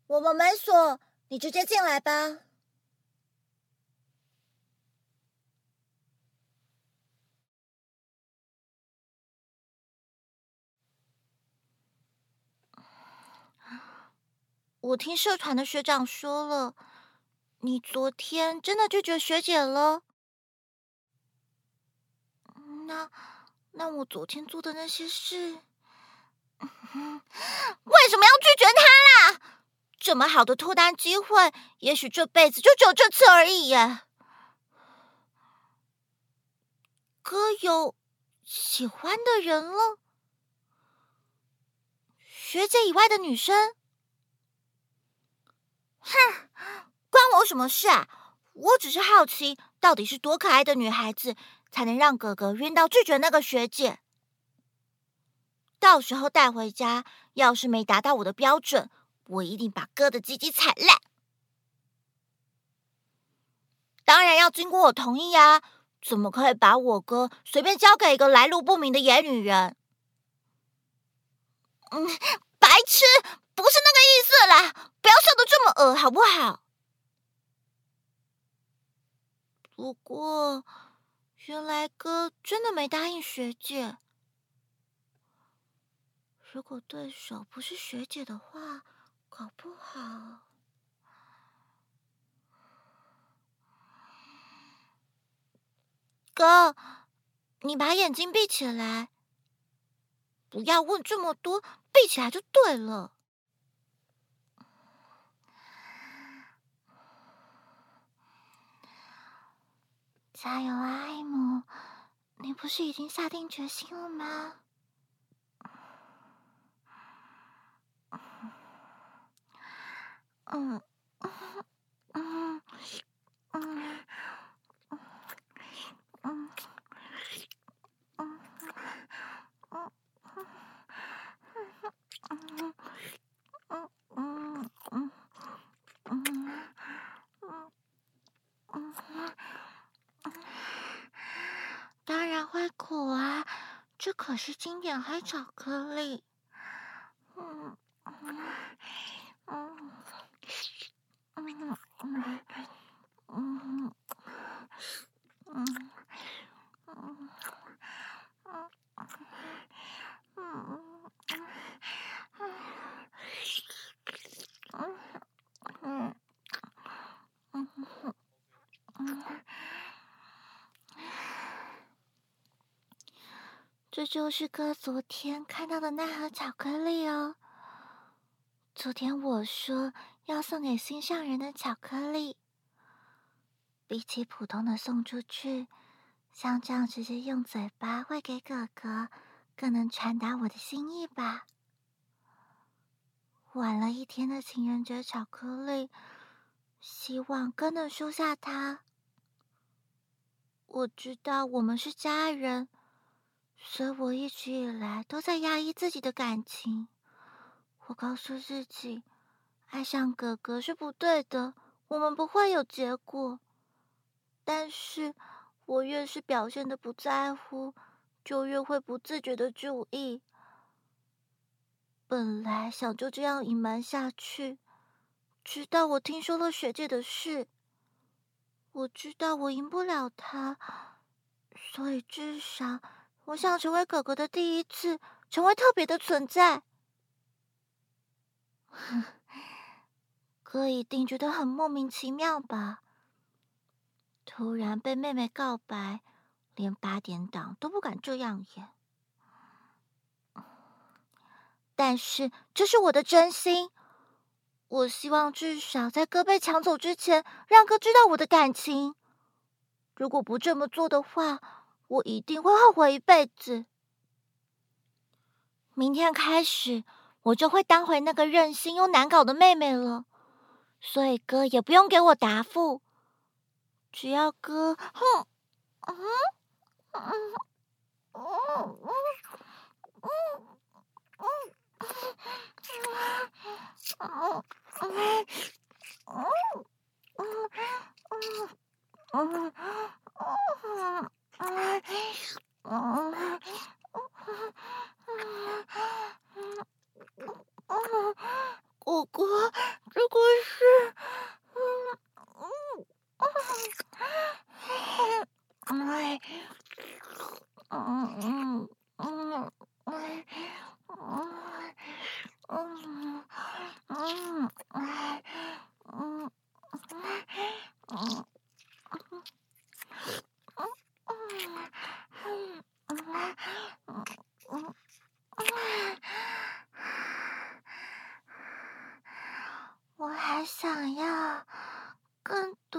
我们没锁，你直接进来吧。我听社团的学长说了，你昨天真的拒绝学姐了。那我昨天做的那些事，为什么要拒绝他啦？这么好的脱单机会，也许这辈子就只有这次而已耶。哥有喜欢的人了？学姐以外的女生？哼，关我什么事啊？我只是好奇，到底是多可爱的女孩子才能让哥哥晕到拒绝那个学姐？到时候带回家，要是没达到我的标准，我一定把哥的鸡鸡踩烂。当然要经过我同意啊，怎么可以把我哥随便交给一个来路不明的野女人？白痴，不是那个意思啦，不要笑得这么恶好不好？不过，原来哥真的没答应学姐。如果对手不是学姐的话，搞不好……哥，你把眼睛闭起来，不要问这么多，闭起来就对了。加油啊，艾姆！你不是已经下定决心了吗？嗯嗯嗯嗯嗯当然会苦啊，这可是经典黑巧克力。嗯嗯嗯嗯嗯嗯嗯。这就是哥昨天看到的那盒巧克力哦。昨天我说要送给心上人的巧克力，比起普通的送出去，像这样直接用嘴巴喂给哥哥，更能传达我的心意吧。晚了一天的情人节巧克力，希望哥能收下它。我知道我们是家人，所以我一直以来都在压抑自己的感情。我告诉自己，爱上哥哥是不对的，我们不会有结果。但是，我越是表现的不在乎，就越会不自觉的注意。本来想就这样隐瞒下去，直到我听说了学姐的事。我知道我赢不了她，所以至少我想成为哥哥的第一次，成为特别的存在。哥一定觉得很莫名其妙吧？突然被妹妹告白，连8点档都不敢这样演。但是这是我的真心，我希望至少在哥被抢走之前，让哥知道我的感情。如果不这么做的话，我一定会后悔一辈子。明天开始，我就会当回那个任性又难搞的妹妹了，所以哥也不用给我答复，只要哥，果果，如想要更多。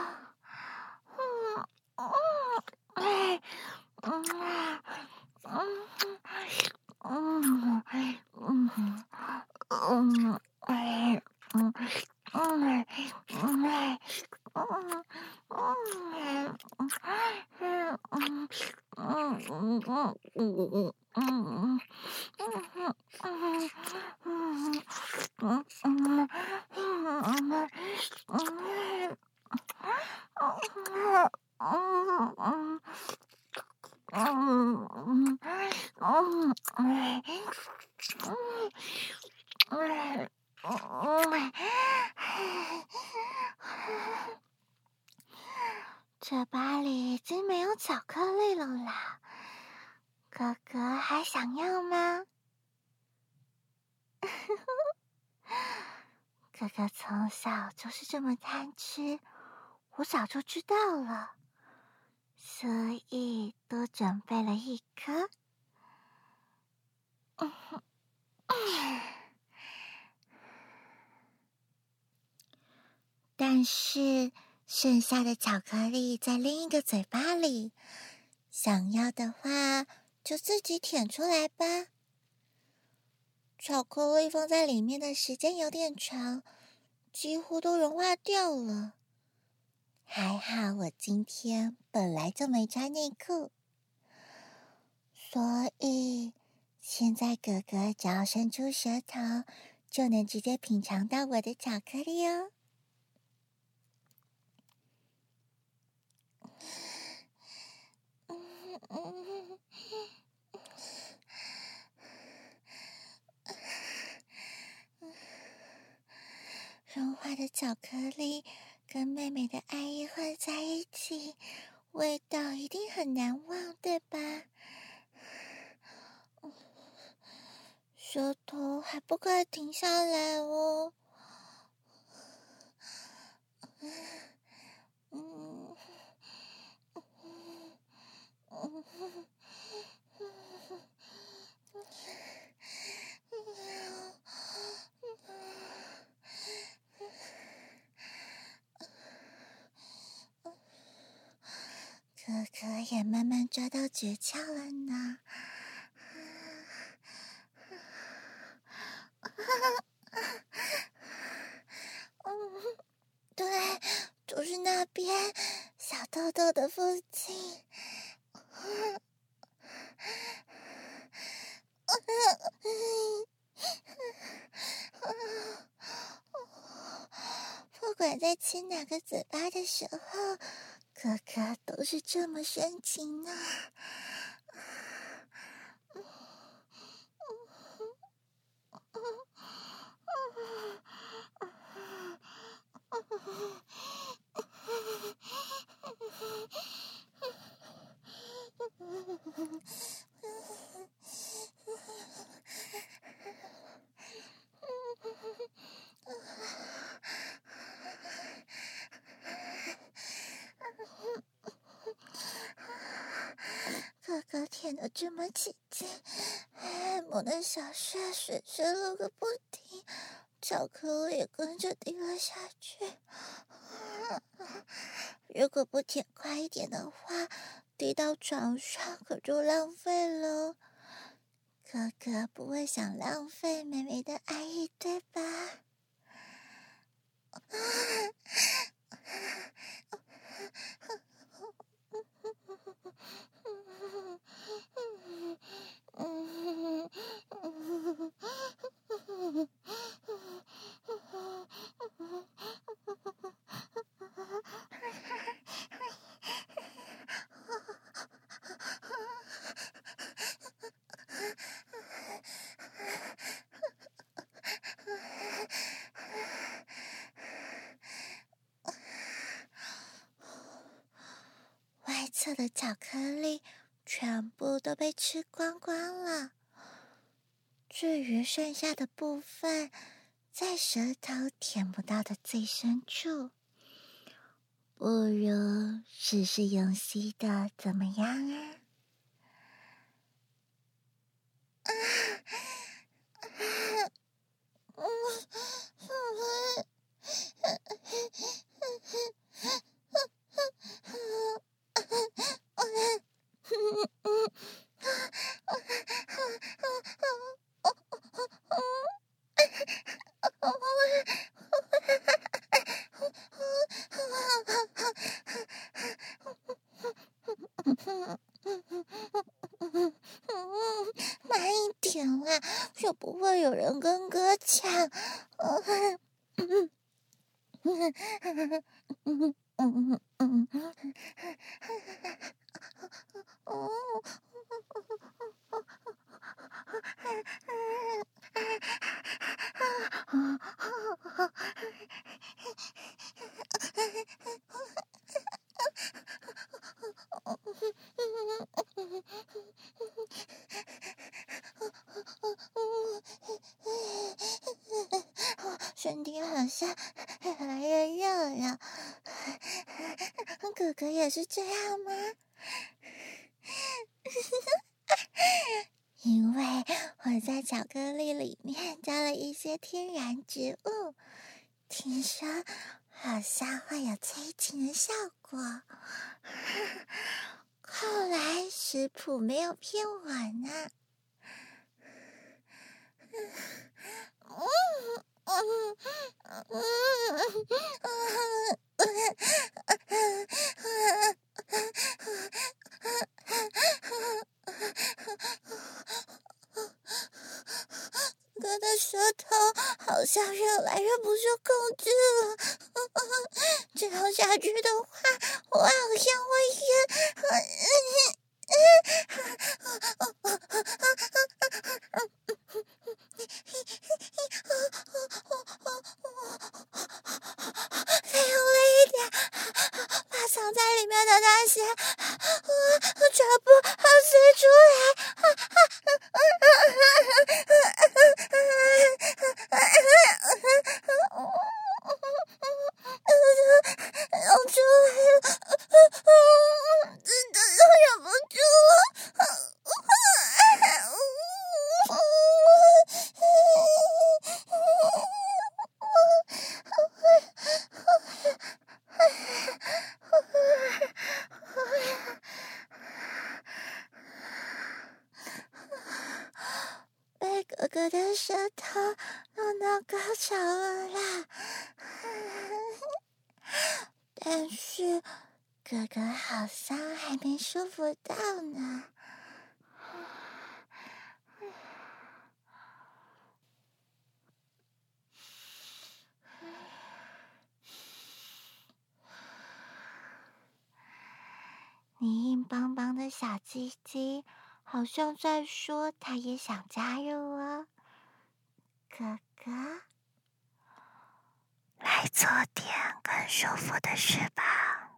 嘴巴里已经没有巧克力了啦，哥哥还想要吗？哥哥从小就是这么贪吃，我早就知道了，所以多准备了一颗。但是剩下的巧克力在另一个嘴巴里，想要的话就自己舔出来吧。巧克力放在里面的时间有点长，几乎都融化掉了。还好我今天本来就没穿内裤，所以现在哥哥只要伸出舌头，就能直接品尝到我的巧克力哦。融化的巧克力跟妹妹的爱意混在一起，味道一定很难忘，对吧？舌头还不快停下来哦。哥哥也慢慢抓到诀窍了呢。对，就是那边小豆豆的附近。不管在亲哪个嘴巴的时候，哥哥都是这么深情呢。哥哥舔得这么起劲，我的小穴水流个不停，巧克力也跟着滴了下去。如果不舔快一点的话，滴到床上可就浪费了。哥哥不会想浪费妹妹的爱意，对吧？外侧的巧克力全部都被吃光光了，至于剩下的部分，在舌头舔不到的最深处。不如试试用吸的，怎么样啊？ 不会有人跟哥抢。身体好像越来越热了。哥哥也是这样吗？因为我在巧克力里面加了一些天然植物，听说好像会有催情的效果。后来食谱没有骗我呢。哥的舌头好像越来越不受控制了，这样下去的话，我好像会晕。再用力一点，把藏在里面的那些全部吸出来。要出来了，真的忍不住了。被哥哥的舌头弄到高潮了啦！但是哥哥好像还没舒服到呢。你硬邦邦的小鸡鸡好像在说他也想加入哦。哥哥，来做点更舒服的事吧。